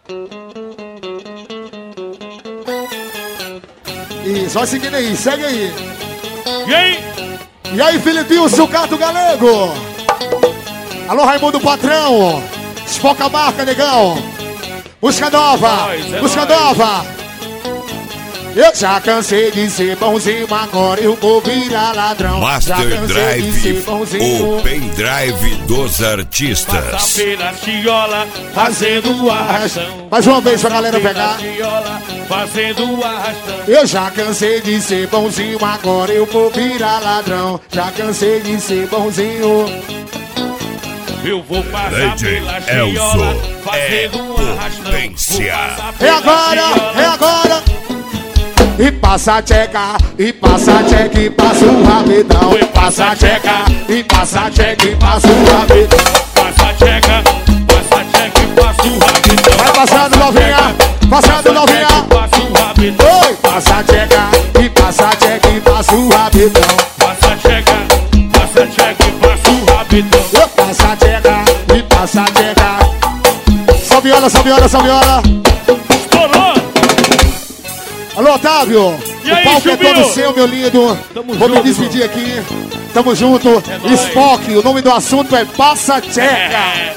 Isso, vai seguindo aí, segue aí. E aí? E aí, Filipinho, Sucato Galego. Alô, Raimundo Patrão. Esfoca a marca, negão. Música nova, música nova. Eu já cansei de ser bonzinho, agora eu vou virar ladrão. Master Drive, o pendrive dos artistas. Passa pela chiola, fazendo arrastão. Mais uma vez pra galera pegar. Fazendo arrastão. Eu já cansei de ser bonzinho, agora eu vou virar ladrão. Já cansei de ser bonzinho. Eu vou passar DJ pela chiola, fazendo arrastão. É agora, é agora. E passa a tcheca, e passa a tcheca, e passa o rabidão. E passa a tcheca, e passa a tcheca, e passa o rabidão. Passa a tcheca, e passa o rabidão. Vai passando, novinha, passando, novinha. Passa o rabidão. Oi, passa a tcheca, e passa a tcheca, e passa o rabidão. Passa a tcheca, e passa o rabidão. Eu passa a tcheca, e passa a tcheca. Só viola, só viola, só viola. Estourou! Alô, Otávio! E aí, o palco é Chubinho? todo seu, meu lindo. Vou me despedir aqui. Tamo junto. nóis. Spock, o nome do assunto é Passa Tcheca.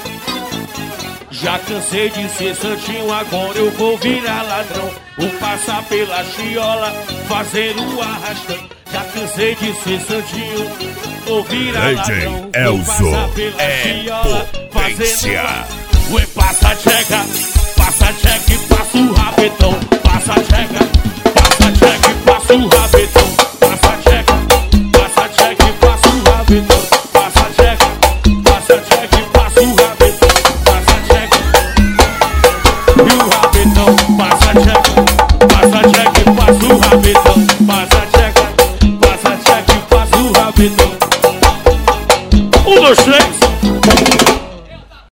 Já cansei de ser santinho, agora eu vou virar ladrão. Vou passar pela chiola, fazendo arrastão. Já cansei de ser santinho, vou virar DJ ladrão. Elzo Vou passar pela é chiola, potência. fazendo arrastão. Ué, passa a tcheca e passa o rabetão. Passa a tcheca e passa o rabetão. Passa a tcheca e passa o rabetão. Passa a tcheca e passa o rabetão. Passa a tcheca e o rabetão. Passa a tcheca e passa o rabetão. Passa a tcheca e passa o rabetão. 1, 2, 3.